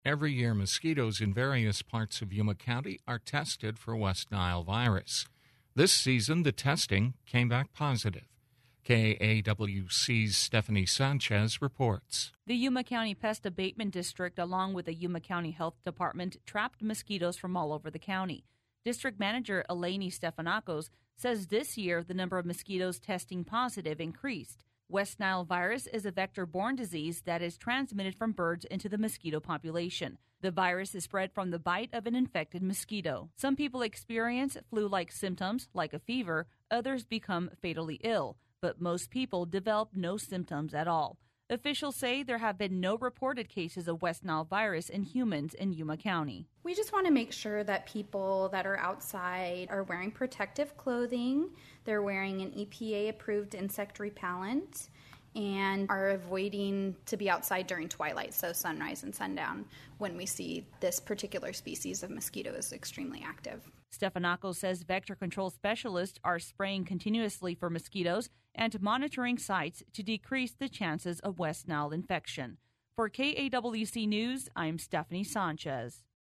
Every year, mosquitoes in various parts of Yuma County are tested for West Nile virus. This season, the testing came back positive. KAWC's Stephanie Sanchez reports. The Yuma County Pest Abatement District, along with the Yuma County Health Department, trapped mosquitoes from all over the county. District Manager Eleni Stefanakos says this year the number of mosquitoes testing positive increased. West Nile virus is a vector-borne disease that is transmitted from birds into the mosquito population. The virus is spread from the bite of an infected mosquito. Some people experience flu-like symptoms, like a fever. Others become fatally ill, but most people develop no symptoms at all. Officials say there have been no reported cases of West Nile virus in humans in Yuma County. We just want to make sure that people that are outside are wearing protective clothing, they're wearing an EPA-approved insect repellent, and are avoiding to be outside during twilight, so sunrise and sundown, when we see this particular species of mosquito is extremely active. Stefanakos says vector control specialists are spraying continuously for mosquitoes and monitoring sites to decrease the chances of West Nile infection. For KAWC News, I'm Stephanie Sanchez.